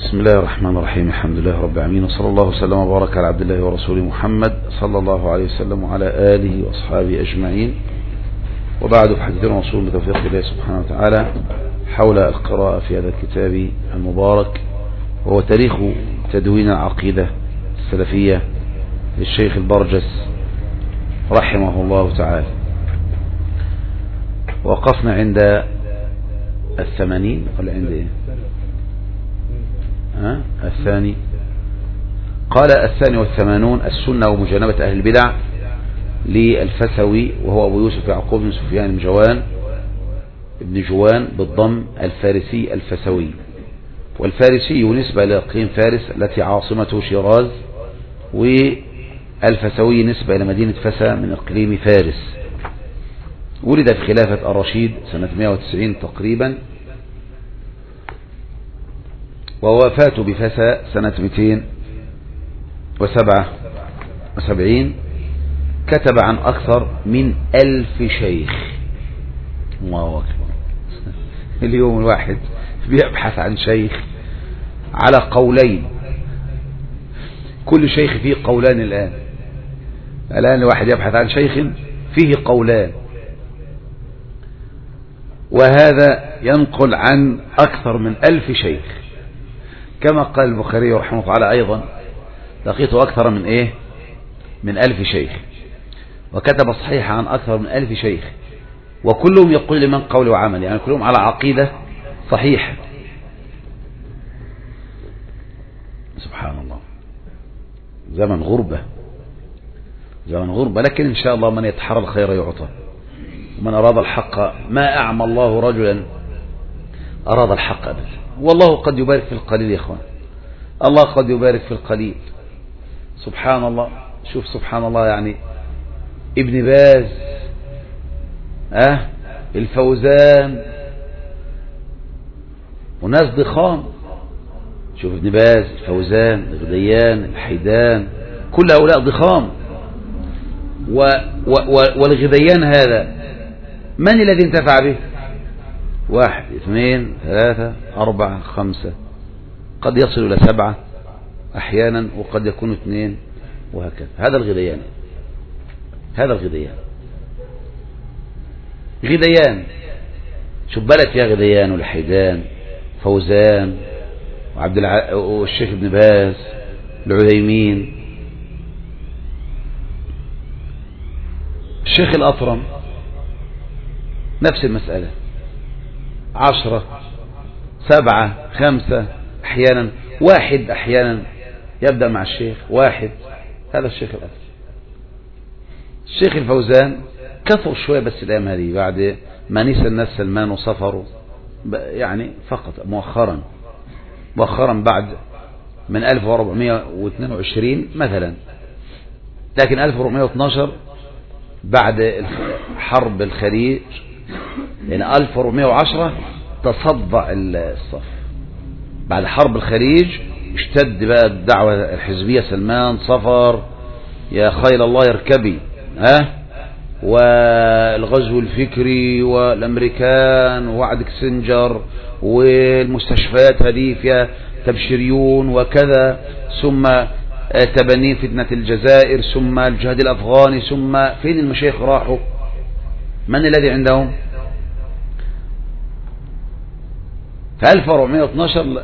بسم الله الرحمن الرحيم. الحمد لله رب العالمين، وصلى الله وسلم وبارك على عبد الله ورسوله محمد صلى الله عليه وسلم وعلى آله وأصحابه أجمعين. وبعد، فحديثنا وصول بتوفيق الله سبحانه وتعالى حول القراءة في هذا الكتاب المبارك، وهو تاريخ تدوين العقيدة السلفية للشيخ البرجس رحمه الله تعالى. وقفنا عند 80 ولا عند ايه؟ الثاني. قال 82 السنة ومجانبة أهل البدع للفسوي، وهو أبو يوسف يعقوب بن سفيان بن جوان بالضم الفارسي الفسوي. والفارسي نسبة إلى إقليم فارس التي عاصمته شيراز، والفسوي نسبة إلى مدينة فسا من إقليم فارس. ولد في خلافة الرشيد سنة 190 تقريبا، ووفاته بفسا سنة 277. كتب عن أكثر من 1000 شيخ. الله أكبر. اليوم الواحد بيبحث عن شيخ على قولين، كل شيخ فيه قولان. الآن الواحد يبحث عن شيخ فيه قولان، وهذا ينقل عن أكثر من 1000 شيخ. كما قال البخاري رحمه الله تعالى أيضا: لقيت أكثر من 1000 شيخ. وكتب صحيح عن أكثر من 1000 شيخ، وكلهم يقول لمن قول وعمل، يعني كلهم على عقيدة صحيحة. سبحان الله. زمن غربة، لكن إن شاء الله من يتحرى الخير يعطى، ومن أراد الحق ما أعمى الله رجلا أراد الحق أبدا. والله قد يبارك في القليل يا إخوان، الله قد يبارك في القليل. سبحان الله. شوف سبحان الله، يعني ابن باز، الفوزان، وناس ضخام. شوف ابن باز، الفوزان، الغديان، الحيدان، كل هؤلاء ضخام. والغديان هذا من الذي انتفع به؟ 1 2 3 4 5، قد يصل إلى 7 أحيانا، وقد يكون 2، وهكذا. هذا الغديان. شوف بلد فيها غديان والحيدان، فوزان، والشيخ ابن باز، العثيمين، الشيخ الأطرم، نفس المسألة. 10 7 5 أحيانا، 1 أحيانا يبدأ مع الشيخ 1. هذا الشيخ الأطرم. الشيخ الفوزان كثر شوية، بس الأيام هذه بعد ما نسى الناس سلمان وصفروا، يعني فقط مؤخرا بعد من 1422 مثلا، لكن 1412 بعد حرب الخليج، يعني 1410 تصدع الصف. بعد حرب الخليج اشتد بقى الدعوة الحزبية، سلمان صفر يا خيل الله يركبي، والغزو الفكري والامريكان ووعد كسنجر، والمستشفيات هذه فيها تبشيريون وكذا، ثم تبنين فتنة الجزائر، ثم الجهاد الافغاني، ثم فين المشايخ راحوا؟ من الذي عندهم؟ في 1412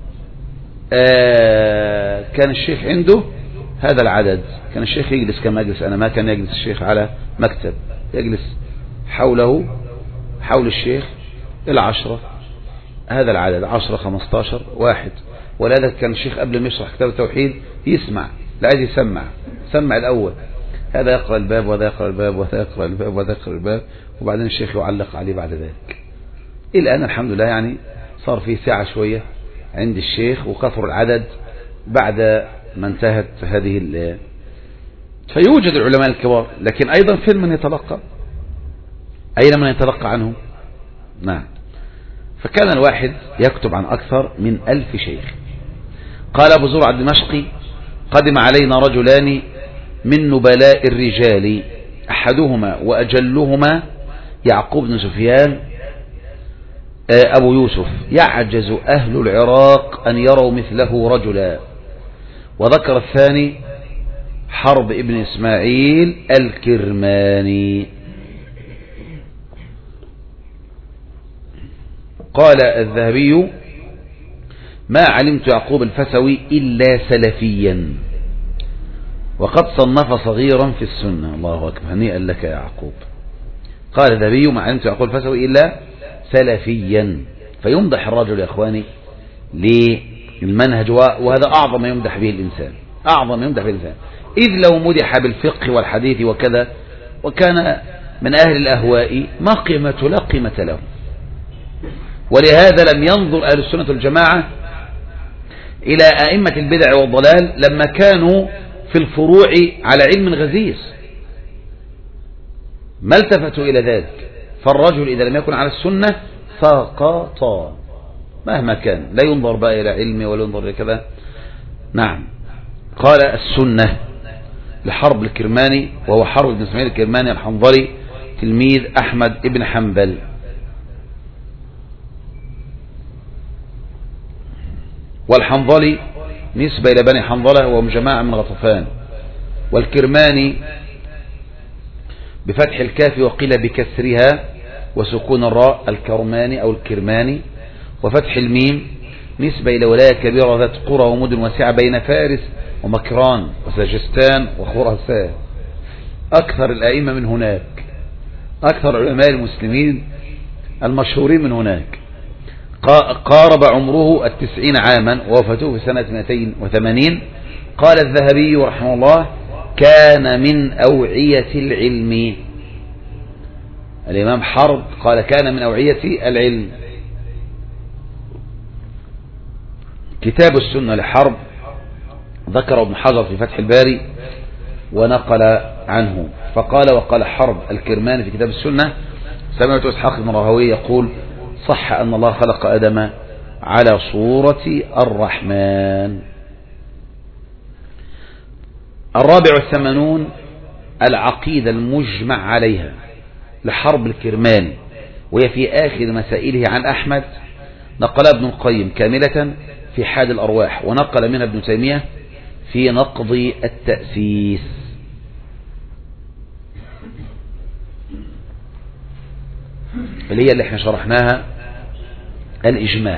كان الشيخ عنده هذا العدد. كان الشيخ يجلس كما أجلس أنا، ما كان يجلس الشيخ على مكتب، يجلس حول الشيخ 10. هذا العدد 10 15 1. ولذا كان الشيخ قبل ما يشرح كتاب التوحيد يسمع، لا عايز يسمع الأول، هذا يقرأ الباب وهذا يقرأ الباب وهذا يقرأ الباب وهذا يقرأ الباب، وبعدين الشيخ يعلق عليه بعد ذلك. إلى أن الحمد لله يعني صار في ساعة شوية عند الشيخ، وكثر العدد بعد ما انتهت هذه فيوجد العلماء الكبار، لكن أيضا فين من يتلقى؟ أين من يتلقى عنهم؟ نعم. فكان الواحد يكتب عن أكثر من 1000 شيخ. قال أبو زرع الدمشقي: قدم علينا رجلان من نبلاء الرجال، أحدهما وأجلهما يعقوب بن سفيان أبو يوسف: يعجز أهل العراق أن يروا مثله رجلا. وذكر الثاني حرب ابن إسماعيل الكرماني. قال الذهبي: ما علمت يعقوب الفسوي إلا سلفيا، وقد صنف صغيرا في السنة. الله أكبر، هنيئا لك يا يعقوب. قال الذهبي: ما علمت يعقوب الفسوي إلا سلفيا. فيمدح الرجل يا إخواني للمنهج، وهذا أعظم ما يمدح به الإنسان، أعظم ما يمدح به الإنسان. إذ لو مدح بالفقه والحديث وكذا وكان من أهل الأهواء ما قيمة، لا قيمة له. ولهذا لم ينظر أهل السنة والجماعة إلى أئمة البدع والضلال لما كانوا في الفروع على علم غزير، ما التفتوا إلى ذلك. فالرجل إذا لم يكن على السنة سقط مهما كان، لا ينظر بقى إلى علمه ولا ينظر إلى كذا. نعم. قال: السنة لحرب الكرماني، وهو حرب بن إسماعيل الكرماني الحنظلي تلميذ أحمد بن حنبل. والحنظلي نسبة إلى بني حنظلة وهم جماعة من غطفان. والكرماني بفتح الكاف وقيل بكسرها وسكون الراء الكرماني أو الكرماني، وفتح الميم نسبة إلى ولاية كبيرة ذات قرى ومدن واسعة بين فارس ومكران وسجستان وخراسان. أكثر الأئمة من هناك، أكثر علماء المسلمين المشهورين من هناك. قارب عمره 90 عاما ووفاته في سنة 280. قال الذهبي رحمه الله: كان من أوعية العلم. الإمام حرب قال: كان من أوعية العلم. كتاب السنة لحرب ذكر ابن حجر في فتح الباري ونقل عنه، فقال: وقال حرب الكرماني في كتاب السنة: سمعت إسحاق بن راهويه يقول: صح أن الله خلق آدم على صورة الرحمن. 84 العقيدة المجمع عليها لحرب الكرماني، وهي في آخر مسائله عن أحمد، نقل ابن القيم كاملة في حاد الأرواح، ونقل منها ابن تيمية في نقض التأسيس. اللي هي اللي احنا شرحناها الإجماع.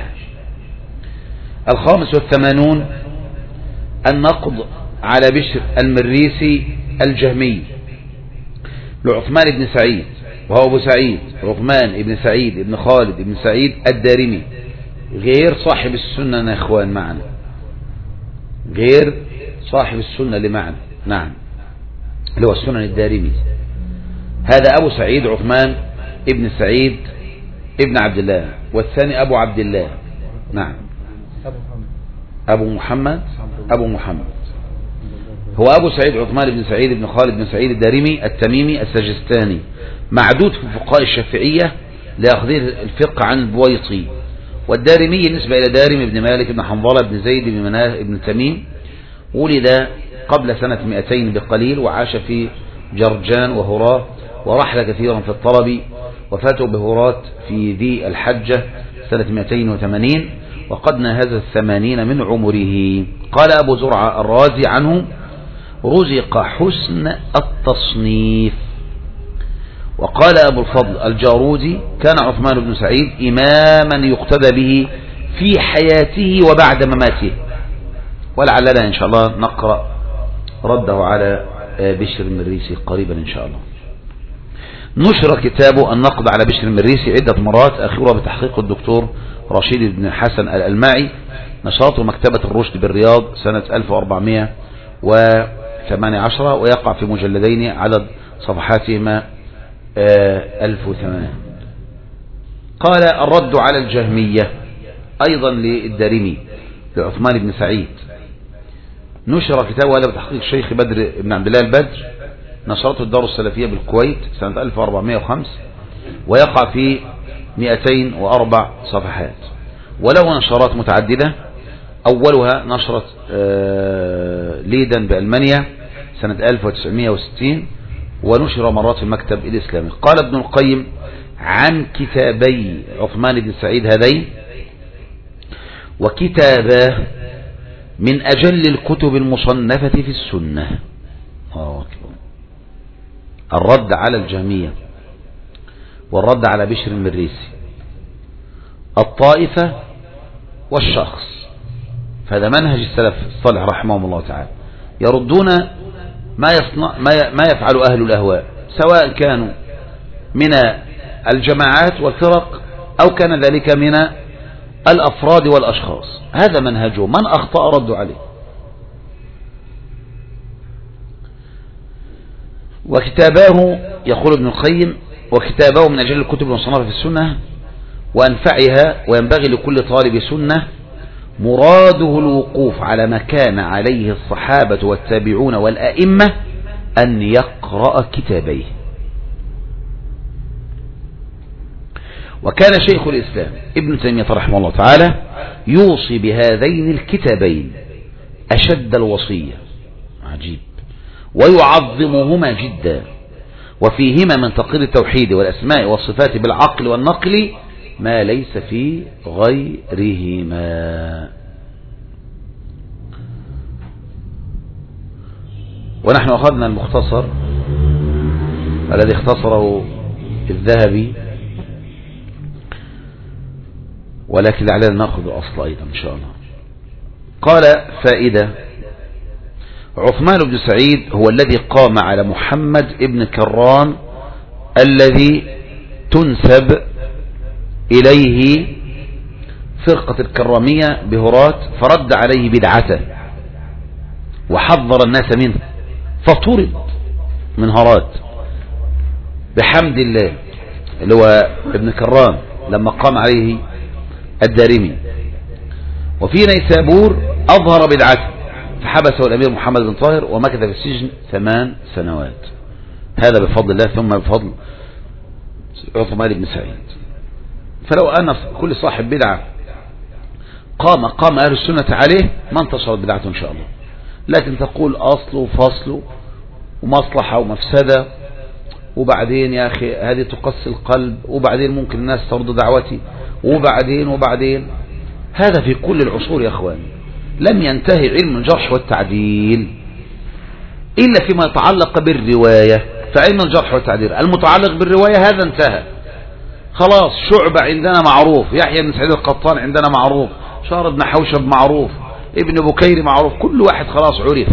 85 النقض على بشر المريسي الجهمي لعثمان بن سعيد، وهو أبو سعيد عثمان بن سعيد بن خالد بن سعيد الدارمي، غير صاحب السنة يا إخوان معنا، غير صاحب السنة اللي معنا. نعم، اللي هو السنن الدارمي. هذا أبو سعيد عثمان ابن سعيد ابن عبد الله، والثاني أبو عبد الله. نعم، أبو محمد هو أبو سعيد عثمان بن سعيد بن خالد بن سعيد الدارمي التميمي السجستاني، معدود في فقهاء الشافعية لأخذ الفقه عن البويطي. والدارمي نسبة إلى دارم بن مالك بن حنظلة بن زيد بن مناه بن تميم، ولد قبل سنة 200 بقليل، وعاش في جرجان وهراة، ورحل كثيرا في الطلب، وفاته بهرات في ذي الحجة سنة 280، وقد ناهز 80 من عمره. قال أبو زرعة الرازي عنه: رزق حسن التصنيف. وقال أبو الفضل الجارودي: كان عثمان بن سعيد إماما يقتدى به في حياته وبعد مماته. ولعلنا إن شاء الله نقرأ رده على بشر المريسي قريبا إن شاء الله. نشر كتابه النقد على بشر المريسي عدة مرات، أخيرا بتحقيق الدكتور رشيد بن حسن الألماعي، نشاطه مكتبة الرشد بالرياض سنة 1418، ويقع في مجلدين عدد صفحاتهما 1008. قال: الرد على الجهمية أيضا للدارمي لعثمان بن سعيد. نشر كتابه هذا بتحقيق الشيخ بدر بن عبد الله البدر، نشرته الدار السلفية بالكويت سنة 1405، ويقع في 204 صفحات، وله نشرات متعددة. أولها نشرة ليدن بألمانيا سنة 1960، ونشر مرات في المكتب الإسلامي. قال ابن القيم: عن كتابي عثمان بن سعيد هذين، وكتاباه من أجل الكتب المصنفة في السنة. الرد على الجهمية والرد على بشر المريسي، الطائفة والشخص. فهذا منهج السلف الصالح رحمهم الله تعالى، يردون ما يفعل أهل الأهواء، سواء كانوا من الجماعات والفرق أو كان ذلك من الأفراد والأشخاص. هذا منهجه، من أخطأ ردوا عليه. وكتاباه يقول ابن القيم: وكتاباه من أجل الكتب المصنفة في السنة وأنفعها، وينبغي لكل طالب سنة مراده الوقوف على ما كان عليه الصحابة والتابعون والأئمة أن يقرأ كتابيه. وكان شيخ الإسلام ابن تيمية رحمه الله تعالى يوصي بهذين الكتابين أشد الوصية، عجيب، ويعظمهما جدا، وفيهما من تقرير التوحيد والأسماء والصفات بالعقل والنقل ما ليس في غيرهما. ونحن أخذنا المختصر الذي اختصره الذهبي، ولكن لعلنا نأخذ الأصل أيضا إن شاء الله. قال: فائدة: عثمان بن سعيد هو الذي قام على محمد ابن كران الذي تنسب إليه فرقة الكرامية بهرات، فرد عليه بدعته وحذر الناس منه، فطرد من هرات بحمد الله، اللي هو ابن كران لما قام عليه الدارمي. وفي نيسابور أظهر بدعته فحبسه الأمير محمد بن طاهر ومكث في السجن 8 سنوات. هذا بفضل الله ثم بفضل عثمان بن سعيد. فلو أن كل صاحب بدعة قام أهل السنة عليه ما انتصرت بدعته إن شاء الله. لكن تقول أصل وفصل ومصلحة ومفسدة، وبعدين يا أخي هذه تقسي القلب، وبعدين ممكن الناس ترد دعوتي، وبعدين هذا في كل العصور يا أخوان. لم ينتهي علم الجرح والتعديل إلا فيما يتعلق بالرواية. فعلم الجرح والتعديل المتعلق بالرواية هذا انتهى خلاص. شعبة عندنا معروف، يحيى بن سعيد القطان عندنا معروف، شهر بن حوشب معروف، ابن بكير معروف، كل واحد خلاص عرف،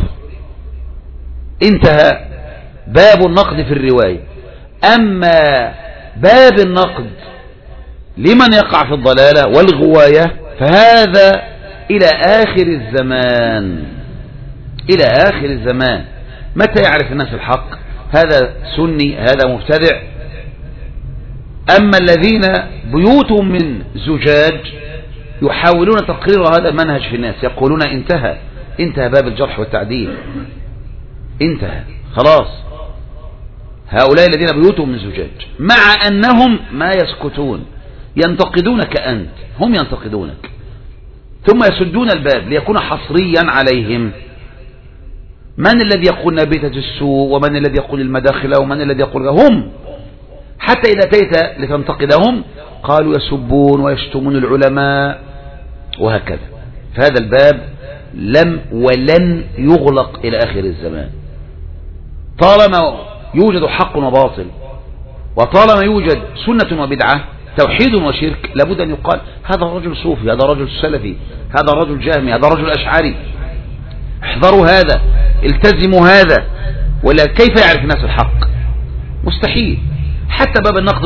انتهى باب النقد في الرواية. أما باب النقد لمن يقع في الضلالة والغواية فهذا إلى آخر الزمان، إلى آخر الزمان. متى يعرف الناس الحق؟ هذا سني، هذا مبتدع. أما الذين بيوتهم من زجاج يحاولون تقرير هذا المنهج في الناس، يقولون انتهى باب الجرح والتعديل، انتهى خلاص. هؤلاء الذين بيوتهم من زجاج مع أنهم ما يسكتون، ينتقدونك أنت، هم ينتقدونك، ثم يسدون الباب ليكون حصريا عليهم. من الذي يقول نبيتة السوء، ومن الذي يقول المداخلة، ومن الذي يقول هم. حتى إذا أتيت لتنتقدهم قالوا يسبون ويشتمون العلماء وهكذا. فهذا الباب ولن يغلق إلى آخر الزمان طالما يوجد حق وباطل، وطالما يوجد سنة وبدعة، توحيد وشرك. لابد أن يقال هذا الرجل صوفي، هذا الرجل سلفي، هذا الرجل جهمي، هذا الرجل أشعري. احذروا هذا، التزموا هذا، ولا كيف يعرف الناس الحق؟ مستحيل. حتى باب النقد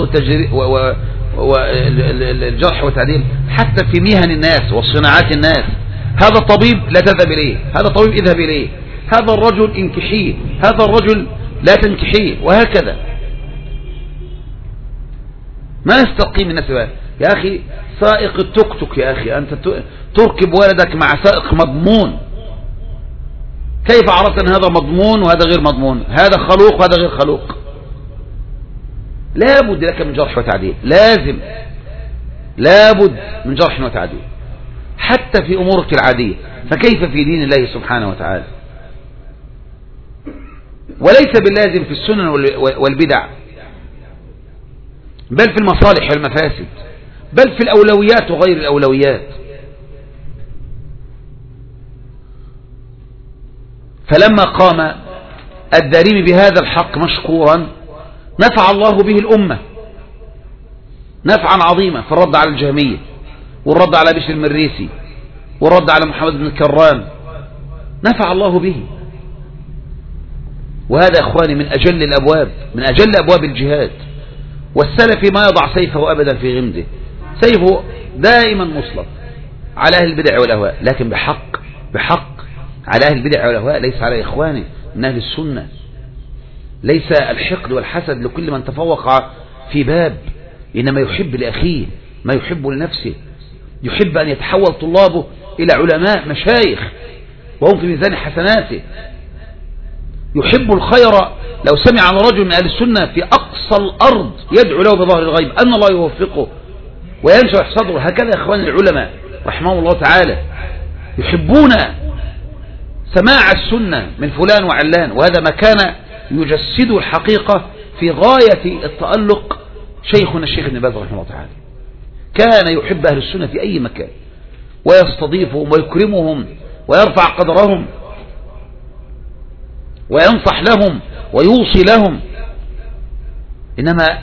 والجرح والتعديل حتى في مهن الناس وصناعات الناس، هذا الطبيب لا تذهب إليه، هذا الطبيب اذهب إليه، هذا الرجل انكحيه، هذا الرجل لا تنكحيه، وهكذا. ما يستقيم الناس بقى. يا أخي سائق التوك توك، يا أخي أنت تركب ولدك مع سائق مضمون، كيف عرفت أن هذا مضمون وهذا غير مضمون، هذا خلوق وهذا غير خلوق؟ لابد لك من جرح وتعديل، لابد من جرح وتعديل حتى في أمورك العادية، فكيف في دين الله سبحانه وتعالى؟ وليس باللازم في السنن والبدع. بل في المصالح والمفاسد، بل في الأولويات وغير الأولويات. فلما قام الدارمي بهذا الحق مشكورا نفع الله به الأمة نفعا عظيما في الرد على الجهمية، والرد على بشر المريسي، والرد على محمد بن كرام، نفع الله به. وهذا أخواني من أجل الأبواب، من أجل أبواب الجهاد. والسلفي ما يضع سيفه أبدا في غمده، سيفه دائما مصلب على أهل البدع والأهواء، لكن بحق على أهل البدع والأهواء، ليس على إخوانه من أهل السنة. ليس الحقد والحسد لكل من تفوق في باب، إنما يحب لأخيه ما يحب لنفسه، يحب أن يتحول طلابه إلى علماء مشايخ وهم في ميزان حسناته، يحب الخير. لو سمع عن رجل من أهل السنة في أقصى الأرض يدعو له بظهر الغيب أن الله يوفقه وينشرح صدره. هكذا يا إخوان العلماء رحمه الله تعالى يحبون سماع السنة من فلان وعلان، وهذا ما كان يجسده الحقيقة في غاية التألق شيخنا الشيخ ابن باز رحمه الله تعالى. كان يحب أهل السنة في أي مكان ويستضيفهم ويكرمهم ويرفع قدرهم وينصح لهم ويوصي لهم. إنما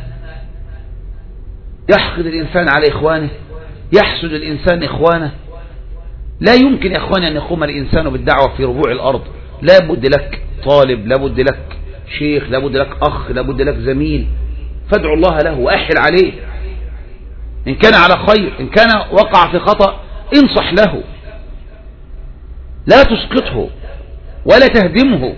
يحقد الإنسان على إخوانه، يحسد الإنسان إخوانه. لا يمكن يا إخواني أن يقوم الإنسان بالدعوة في ربوع الأرض. لا بد لك طالب، لا بد لك شيخ، لا بد لك أخ، لا بد لك زميل، فادعو الله له وأحل عليه. إن كان على خير، إن كان وقع في خطأ انصح له، لا تسقطه ولا تهدمه.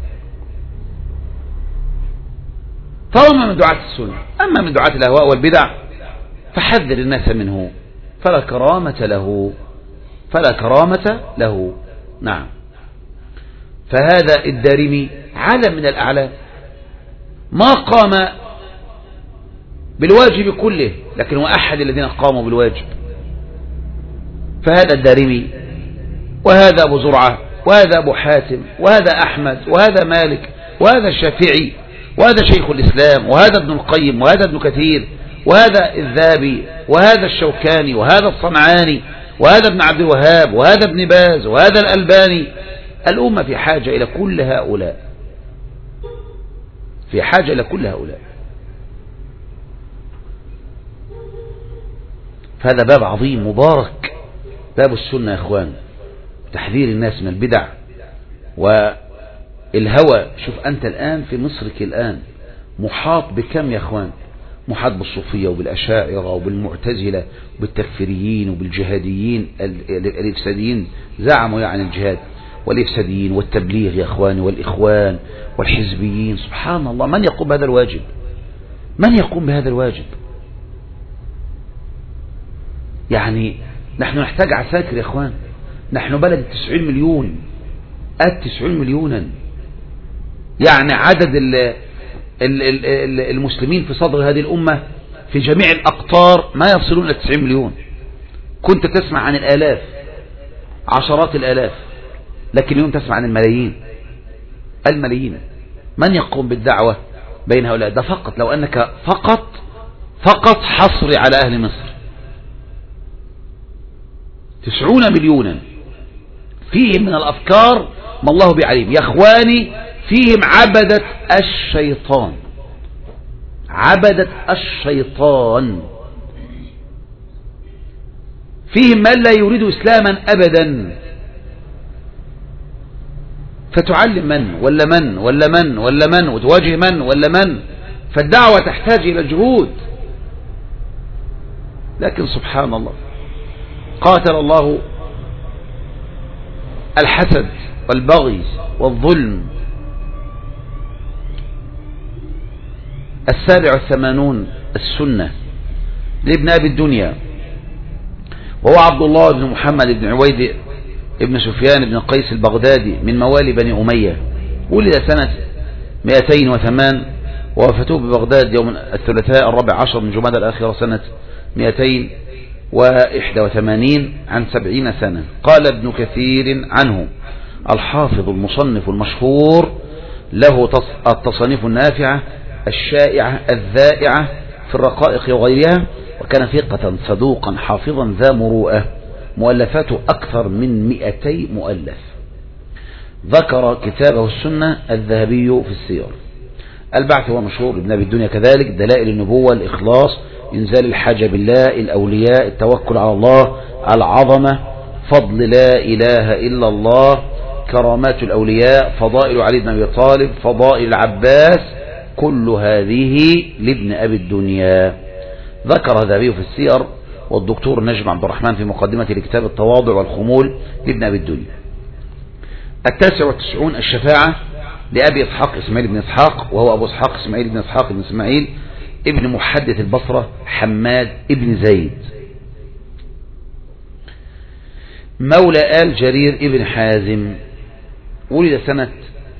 طالما من دعاة السنة. أما من دعاة الأهواء والبدع فحذر الناس منه، فلا كرامة له، فلا كرامة له. نعم. فهذا الدارمي علم من الأعلام، ما قام بالواجب كله، لكن هو أحد الذين قاموا بالواجب. فهذا الدارمي، وهذا أبو زرعة، وهذا أبو حاتم، وهذا أحمد، وهذا مالك، وهذا الشافعي، وهذا شيخ الإسلام، وهذا ابن القيم، وهذا ابن كثير، وهذا الذهبي، وهذا الشوكاني، وهذا الصنعاني، وهذا ابن عبد الوهاب، وهذا ابن باز، وهذا الألباني. الأمة في حاجة إلى كل هؤلاء، في حاجة إلى كل هؤلاء. فهذا باب عظيم مبارك، باب السنة يا إخوان، تحذير الناس من البدع والهوى. شوف أنت الآن في مصرك الآن محاط بكم يا إخوان؟ محاط بالصوفية وبالأشاعرة وبالمعتزلة وبالتكفيريين وبالجهاديين الإفساديين، زعموا يعني الجهاد، والإفساديين والتبليغ يا إخواني، والإخوان والحزبيين. سبحان الله، من يقوم بهذا الواجب؟ من يقوم بهذا الواجب؟ يعني نحن نحتاج عساكر يا إخوان. نحن بلد 90 مليون، 90 مليونا، يعني عدد المسلمين في صدر هذه الأمة في جميع الأقطار ما يصلون إلى 90 مليون. كنت تسمع عن الآلاف، عشرات الآلاف، لكن اليوم تسمع عن الملايين. من يقوم بالدعوة بين هؤلاء؟ ده فقط لو أنك فقط حصري على أهل مصر 90 مليونا فيهم من الأفكار ما الله بعليم يا إخواني، فيهم عبدة الشيطان، عبدة الشيطان، فيهم من لا يريد إسلاما أبدا. فتعلم من ولا من ولا من ولا من، وتواجه من ولا من. فالدعوة تحتاج إلى جهود. لكن سبحان الله، قاتل الله الحسد والبغي والظلم. 87 السنة لابن أبي الدنيا، وهو عبد الله بن محمد بن عويد ابن سفيان بن قيس البغدادي من موالي بني أمية. ولد سنة 208، ووفاته ببغداد يوم الثلاثاء 14 من جمادى الآخرة سنة 281 عن 70 سنة. قال ابن كثير عنه الحافظ المصنف المشهور، له التصانيف النافعة الشائعة الذائعة في الرقائق وغيرها، وكان ثقة صدوقا حافظا ذا مروءة، مؤلفاته أكثر من 200 مؤلف. ذكر كتابه السنة الذهبي في السير. البعث هو مشهور ابن أبي الدنيا كذلك، دلائل النبوة، الإخلاص، إنزال الحاجة بالله، الأولياء، التوكل على الله، العظمة، فضل لا إله إلا الله، كرامات الأولياء، فضائل علي بن أبي طالب، فضائل العباس، كل هذه لابن أبي الدنيا. ذكر الذهبي في السير، والدكتور نجم عبد الرحمن في مقدمة لكتاب التواضع والخمول لابن أبي الدنيا. 99 الشفاعة لأبي إسحاق إسماعيل بن إسحاق، وهو أبو إسحاق إسماعيل بن إسحاق بن إسماعيل ابن محدث البصرة حماد ابن زيد، مولى آل جرير ابن حازم، ولد سنة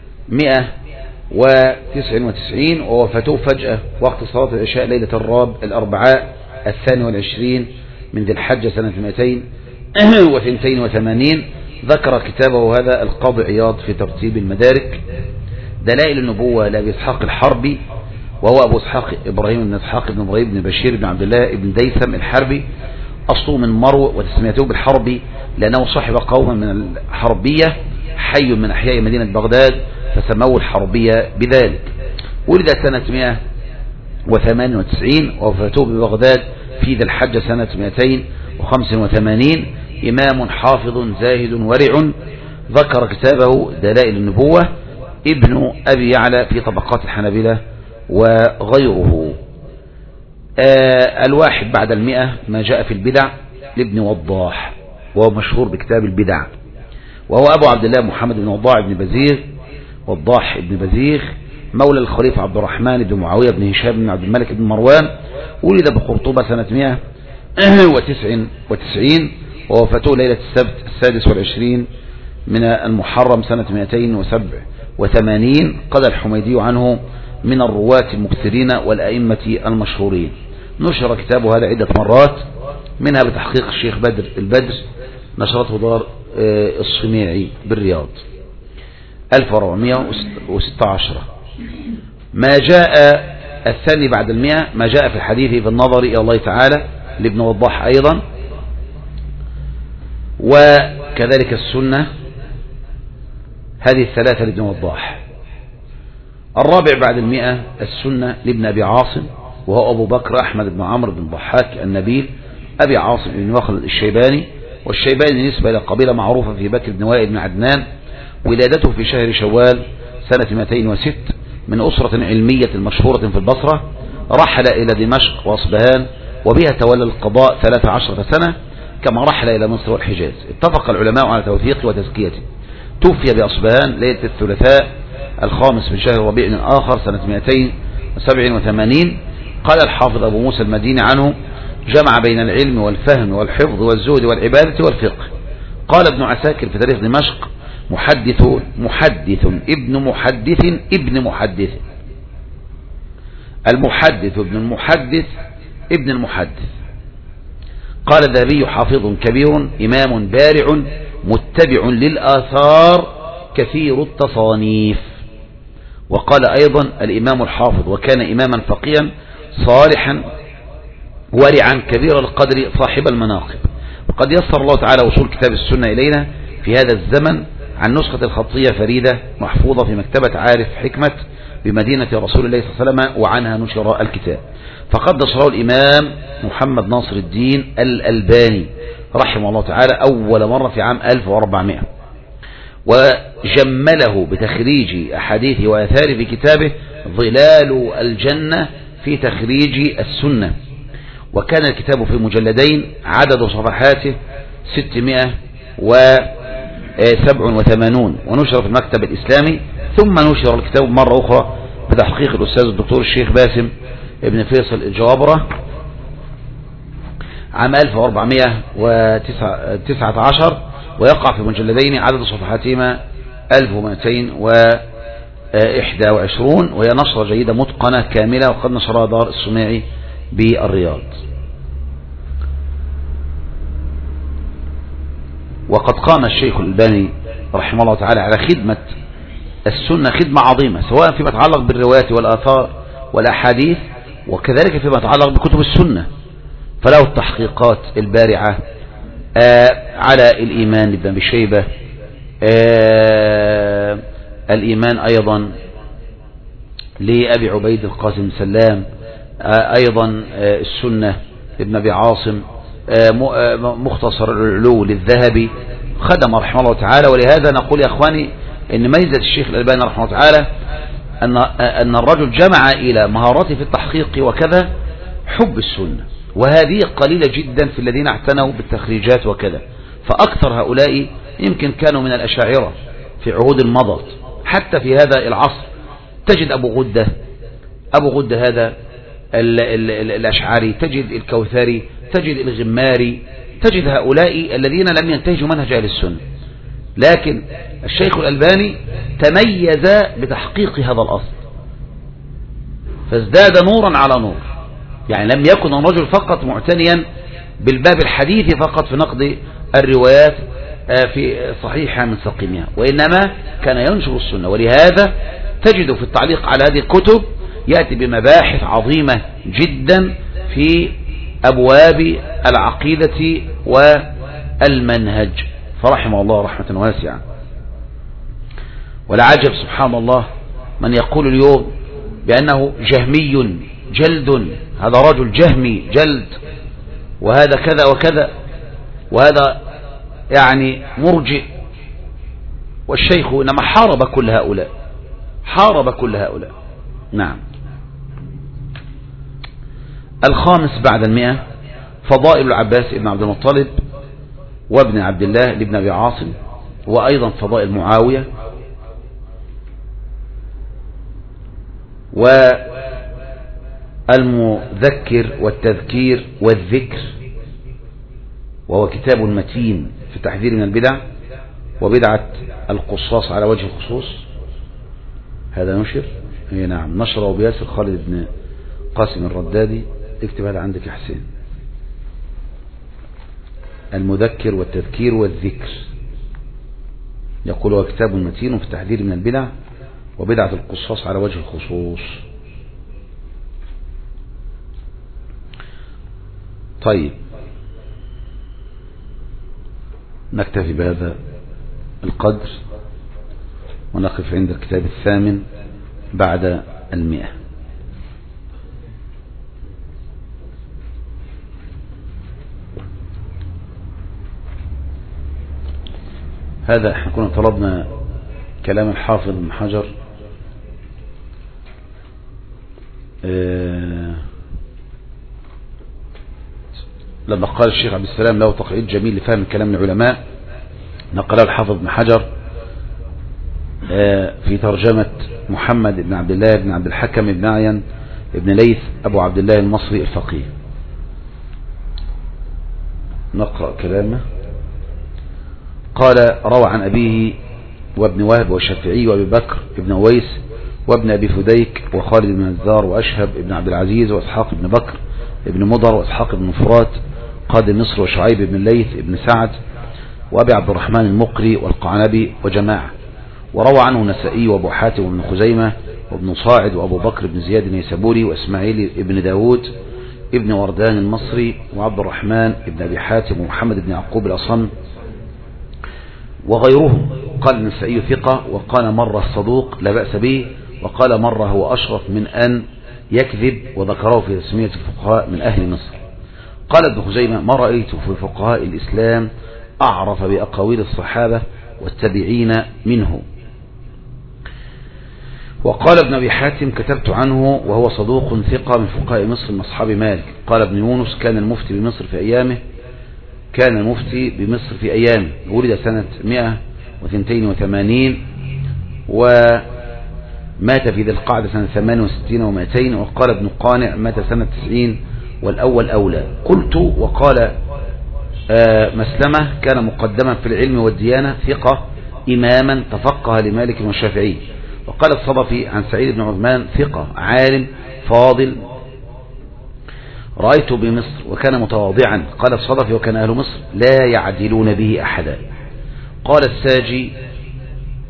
199 ووفاته فجأة وقت صلاة العشاء ليلة الأربعاء 22 من ذي الحجة سنة 282. ذكر كتابه هذا القاضي عياض في ترتيب المدارك. دلائل النبوة لأبي إسحاق الحربي، وهو أبو إسحاق إبراهيم بن إسحاق بن إبراهيم بن بشير بن عبد الله بن ديثم الحربي، أصله من مرو، وتسميته بالحربي لأنه صاحب قوما من الحربية، حي من أحياء مدينة بغداد، فسموه الحربية بذلك. ولد سنة 198 ووفاته ببغداد في ذي الحجة سنة 285. إمام حافظ زاهد ورع. ذكر كتابه دلائل النبوة ابن أبي يعلى في طبقات الحنابلة وغيره. الواحد بعد 100 ما جاء في البدع لابن وضاح، وهو مشهور بكتاب البدع، وهو أبو عبد الله محمد بن وضاح بن بزيغ مولى الخليفة عبد الرحمن بن معاوية بن هشام بن عبد الملك بن مروان. ولد بقرطبة سنة 199 ووفاته ليلة السبت 26 من المحرم سنة 287. قال الحميدي عنه من الرواة المكثرين والأئمة المشهورين. نشر كتابه هذا عدة مرات، منها بتحقيق الشيخ بدر البدر، نشرته دار الصميعي بالرياض 1416. ما جاء الثاني بعد 100 ما جاء في الحديث في النظر إلى الله تعالى لابن وضاح أيضا، وكذلك السنة، هذه الثلاثة لابن وضاح. الرابع بعد 100 السنة لابن أبي عاصم، وهو أبو بكر أحمد بن عمرو بن ضحاك النبيل أبي عاصم بن مخلد الشيباني، والشيباني نسبة إلى قبيلة معروفة في بكر بن وائل بن عدنان. ولادته في شهر شوال سنة 206 من أسرة علمية مشهورة في البصرة. رحل إلى دمشق وأصبهان، وبها تولى القضاء 13 سنة، كما رحل إلى مصر والحجاز. اتفق العلماء على توثيقه وتزكيته. توفي بأصبهان ليلة الثلاثاء 5 من شهر ربيع الآخر سنة 287. قال الحافظ أبو موسى المديني عنه: جمع بين العلم والفهم والحفظ والزهد والعبادة والفقه. قال ابن عساكر في تاريخ دمشق: محدث ابن محدث ابن محدث، المحدث ابن المحدث ابن المحدث. قال الذهبي: حافظ كبير، إمام بارع، متبع للآثار، كثير التصانيف. وقال أيضا الإمام الحافظ: وكان إماما فقيا صالحا ورعا كبير القدر صاحب المناقب. وقد يسر الله تعالى وصول كتاب السنة إلينا في هذا الزمن عن نسخة الخطية فريدة محفوظة في مكتبة عارف حكمة بمدينة رسول الله صلى الله عليه وسلم، وعنها نشر الكتاب. فقد نشره الإمام محمد ناصر الدين الألباني رحمه الله تعالى أول مرة في عام 1400، وجمله بتخريج أحاديث وآثار في كتابه ظلال الجنة في تخريج السنة. وكان الكتاب في مجلدين، عدد صفحاته 687، ونشر في المكتب الإسلامي. ثم نشر الكتاب مرة أخرى بتحقيق الأستاذ الدكتور الشيخ باسم ابن فيصل الجوابرة عام 1419، ويقع في مجلدين عدد صفحاتهما 1221، وهي نشرة جيدة متقنة كاملة، وقد نشرها دار الصميعي بالرياض. وقد قام الشيخ الألباني رحمه الله تعالى على خدمة السنة خدمة عظيمة، سواء فيما يتعلق بالروايات والآثار والأحاديث، وكذلك فيما يتعلق بكتب السنة، فله التحقيقات البارعة على الإيمان لابن أبي شيبة، الإيمان أيضا لأبي عبيد القاسم سلام، أيضا السنة لابن أبي عاصم، مختصر العلو للذهبي، خدم رحمه الله تعالى. ولهذا نقول يا أخواني إن ميزة الشيخ الألباني رحمه الله تعالى أن الرجل جمع إلى مهاراته في التحقيق وكذا حب السنة، وهذه قليلة جدا في الذين اعتنوا بالتخريجات وكذا. فأكثر هؤلاء يمكن كانوا من الأشاعرة في عهود المضت، حتى في هذا العصر تجد أبو غدة هذا الأشعري، تجد الكوثري، تجد الغماري، تجد هؤلاء الذين لم ينتهجوا منهج أهل السنة. لكن الشيخ الألباني تميز بتحقيق هذا الأصل، فازداد نورا على نور. يعني لم يكن الرجل فقط معتنيا بالباب الحديث فقط في نقد الروايات في صحيحها من سقيمها، وإنما كان ينشر السنة. ولهذا تجد في التعليق على هذه الكتب يأتي بمباحث عظيمة جدا في أبواب العقيدة والمنهج، فرحمه الله رحمة واسعة. والعجب سبحان الله من يقول اليوم بأنه جهمي جلد، هذا رجل جهمي جلد، وهذا كذا وكذا، وهذا يعني مرجئ. والشيخ إنما حارب كل هؤلاء. نعم. الخامس بعد 100 فضائل العباس ابن عبد المطلب وابن عبد الله لابن أبي عاصم، وأيضا فضائل معاوية، والمذكر والتذكير والذكر، وهو كتاب متين في التحذير من البدع وبدعة القصاص على وجه الخصوص. هذا نشر، نعم، نشره بياسر خالد بن قاسم الردادي. اكتب هذا عندك يا حسين. المذكر والتذكير والذكر، يقول هو كتاب متين في التحذير من البدع وبدعة القصاص على وجه الخصوص. طيب، نكتفي بهذا القدر ونقف عند الكتاب الثامن بعد 100. هذا احنا كنا طلبنا كلام الحافظ ابن حجر لما قال الشيخ عبد السلام له تقعيد جميل لفهم كلام العلماء، نقله الحافظ ابن حجر في ترجمة محمد بن عبد الله بن عبد الحكم بن عين بن ليث أبو عبد الله المصري الفقيه. نقرأ كلامه. قال: روى عن أبيه وابن وهب والشافعي وابي بكر ابن أويس وابن أبي فديك وخالد بن نزار وأشهب ابن عبد العزيز وإسحاق بن بكر ابن مضر وإسحاق بن فرات قاضي مصر وشعيب بن الليث ابن سعد وأبي عبد الرحمن المقري والقعنبي وجماعة. وروى عنه النسائي وابو حاتم وابن خزيمة وابن صاعد وابو بكر بن زياد النيسابوري واسماعيل ابن داود ابن وردان المصري وعبد الرحمن ابن أبي حاتم ومحمد بن يعقوب الأصم وغيرهم. قال النسائي ثقة، وقال مرة الصدوق لا بأس به، وقال مرة هو أشرف من أن يكذب، وذكره في تسمية الفقهاء من أهل مصر. قال ابن خزيمة: ما رأيت في فقهاء الإسلام أعرف بأقاويل الصحابة والتابعين منه. وقال ابن أبي حاتم: كتبت عنه وهو صدوق ثقة من فقهاء مصر من أصحاب مالك. قال ابن يونس: كان المفتي بمصر في أيامه، ولد سنة 182 ومات في ذي القعدة سنة 68 و200. وقال ابن قانع: مات سنة 90 والأول أولى. قلت: وقال مسلمة: كان مقدما في العلم والديانة، ثقة إماما تفقه لمالك والشافعي. وقال الصدفي عن سعيد بن عثمان: ثقة عالم فاضل رأيته بمصر وكان متواضعا. قال الصدفي: وكان أهل مصر لا يعدلون به أحدا. قال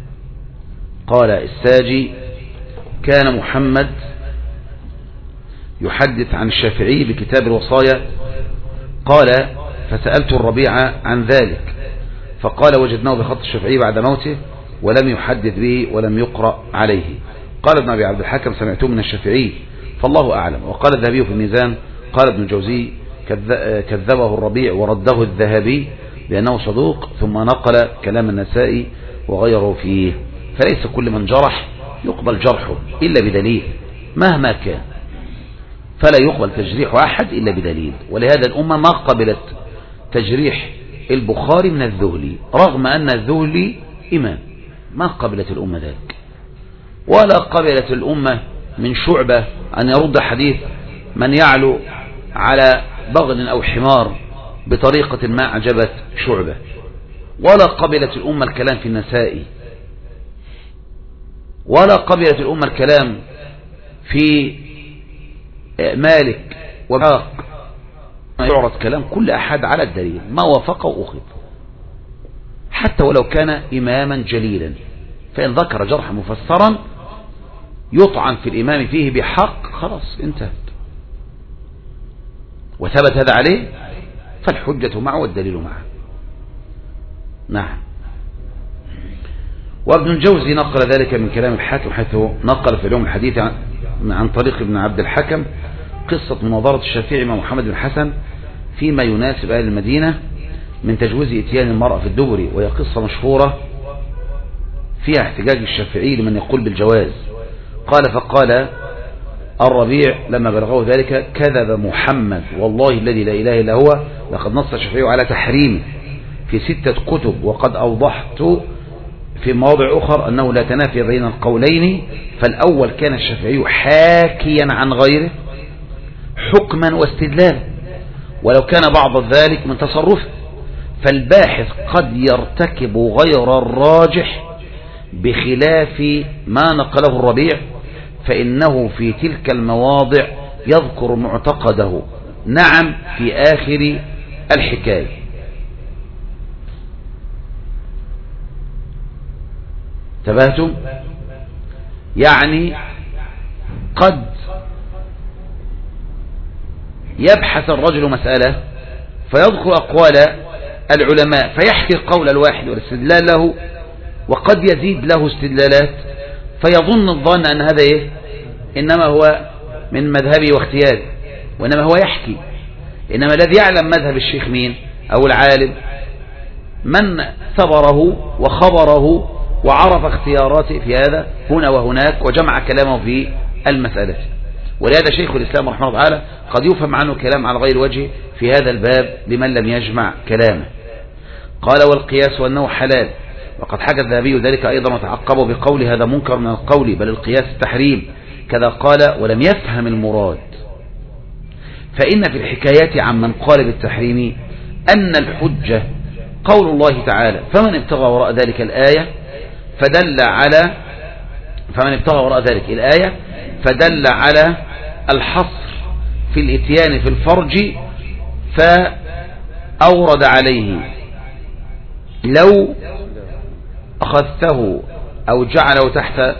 الساجي: كان محمد يحدث عن الشافعي بكتاب الوصايا قال: فسألت الربيع عن ذلك فقال: وجدناه بخط الشافعي بعد موته ولم يحدث به ولم يقرأ عليه. قال ابن أبي عبد الحكم: سمعته من الشافعي فالله أعلم. وقال الذهبي في الميزان: قال ابن الجوزي: كذبه الربيع ورده الذهبي لأنه صدوق، ثم نقل كلام النسائي وغيره فيه. فليس كل من جرح يقبل جرحه إلا بدليل مهما كان، فلا يقبل تجريح أحد إلا بدليل. ولهذا الأمة ما قبلت تجريح البخاري من الذهلي رغم أن الذهلي إمام، ما قبلت الأمة ذلك. ولا قبلت الأمة من شعبة أن يرد حديث من يعلو على بغل أو حمار بطريقة ما أعجبت شعبة. ولا قبلت الأمة الكلام في النسائي، ولا قبلت الأمة الكلام في مالك وباق. يعرض كلام كل أحد على الدليل، ما وافقه أخذ حتى ولو كان إماما جليلا. فإن ذكر جرحا مفسرا يطعن في الإمام فيه بحق، خلاص انتهت وثبت هذا عليه، فالحجة معه والدليل معه. نعم. وابن الجوزي نقل ذلك من كلام الحاكم، حيث نقل في اليوم الحديث عن طريق ابن عبد الحكم قصة مناظرة الشافعي مع محمد بن حسن فيما يناسب أهل المدينة من تجويز إتيان المرأة في الدبر، وهي قصة مشهورة فيها احتجاج الشافعي لمن يقول بالجواز. قال: فقال الربيع لما بلغه ذلك: كذب محمد والله الذي لا إله إلا هو، لقد نص الشافعي على تحريمه في 6 كتب، وقد أوضحت في مواضع أخرى أنه لا تنافي بين القولين، فالأول كان الشافعي حاكيا عن غيره حكما واستدلالا، ولو كان بعض ذلك من تصرفه، فالباحث قد يرتكب غير الراجح بخلاف ما نقله الربيع، فإنه في تلك المواضع يذكر معتقده نعم في آخر الحكاية. تبهتم؟ يعني قد يبحث الرجل مسألة فيذكر أقوال العلماء فيحكي القول الواحد والاستدلال له، وقد يزيد له استدلالات فيظن الظن أن هذا إنما هو من مذهبي واختياري، وإنما هو يحكي. إنما الذي يعلم مذهب الشيخ مين أو العالم؟ من ثبره وخبره وعرف اختياراته في هذا هنا وهناك وجمع كلامه في المسألة. ولهذا شيخ الإسلام رحمه الله تعالى قد يفهم عنه كلام على غير وجه في هذا الباب لمن لم يجمع كلامه. قال: والقياس وأنه حلال، وقد حكى الذهبي ذلك أيضا وتعقبه بقول: هذا منكر من القول، بل القياس التحريم. كذا قال ولم يفهم المراد. فإن في الحكايات عمن قال بالتحريم أن الحجة قول الله تعالى: فمن ابتغى وراء ذلك الآية فدل على الحصر في الاتيان في الفرج، فأورد عليه: لو أخذته أو جعله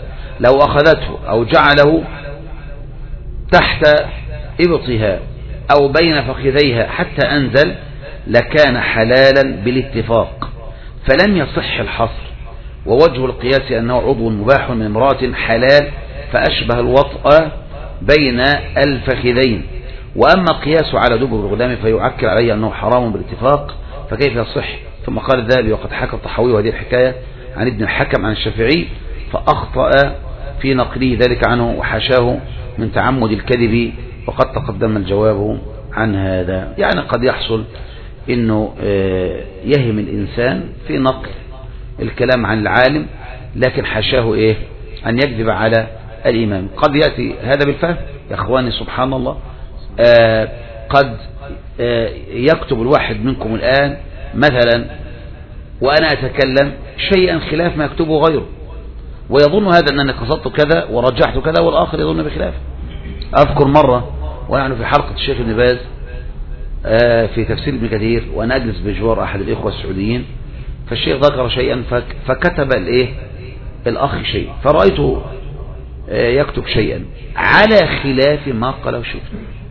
تحت إبطها أو بين فخذيها حتى أنزل لكان حلالا بالاتفاق، فلم يصح الحصر. ووجه القياس أنه عضو مباح من امرأة حلال، فأشبه الوطأ بين الفخذين. وأما قياس على دبر الغلام فيعكر عليه أنه حرام بالاتفاق، فكيف يصح؟ ثم قال الذهبي: وقد حكى الطحاوي وهذه الحكاية عن ابن الحكم عن الشافعي، فأخطأ في نقله ذلك عنه وحاشاه من تعمد الكذب، وقد تقدم الجواب عن هذا. يعني قد يحصل انه يهم الانسان في نقل الكلام عن العالم، لكن حاشاه ان يكذب على الامام. قد يأتي هذا بالفهم يا اخواني، سبحان الله. قد يكتب الواحد منكم الآن مثلا وأنا أتكلم شيئا خلاف ما يكتبه غيره، ويظن هذا أنني قصدت كذا ورجحت كذا، والآخر يظن بخلافه. أذكر مرة ونحن في حلقة الشيخ ابن باز في تفسير ابن كثير، وأنا أجلس بجوار أحد الإخوة السعوديين، فالشيخ ذكر شيئا فكتب الأخ شيء، فرأيته يكتب شيئا على خلاف ما قاله الشيخ.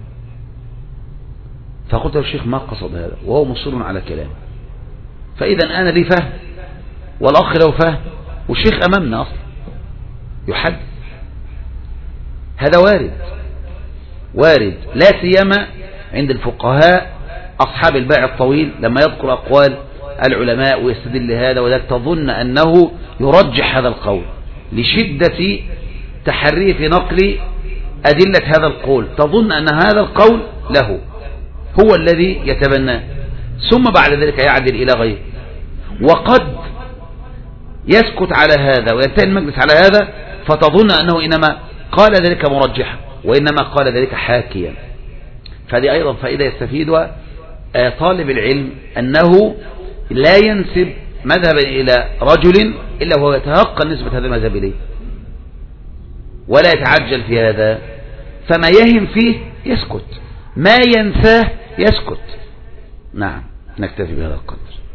فقلت له الشيخ ما قصد هذا وهو مصر على كلامه، فإذا أنا لي فهم والأخ له فهم والشيخ أمامنا أصلا يحدث. هذا وارد لا سيما عند الفقهاء أصحاب الباع الطويل لما يذكر أقوال العلماء ويستدل هذا وذاك تظن أنه يرجح هذا القول لشدة تحريه في نقل أدلة هذا القول، تظن أن هذا القول له هو الذي يتبناه، ثم بعد ذلك يعدل إلى غيره، وقد يسكت على هذا وينتهي المجلس على هذا فتظن أنه إنما قال ذلك مرجحا وإنما قال ذلك حاكيا. فهذه أيضا فائدة يستفيدها طالب العلم، أنه لا ينسب مذهبا إلى رجل إلا وهو يتيقن نسبة هذا المذهب إليه ولا يتعجل في هذا، فما يهم فيه يسكت، ما ينساه يسكت. نعم، نكتفي بهذا القدر.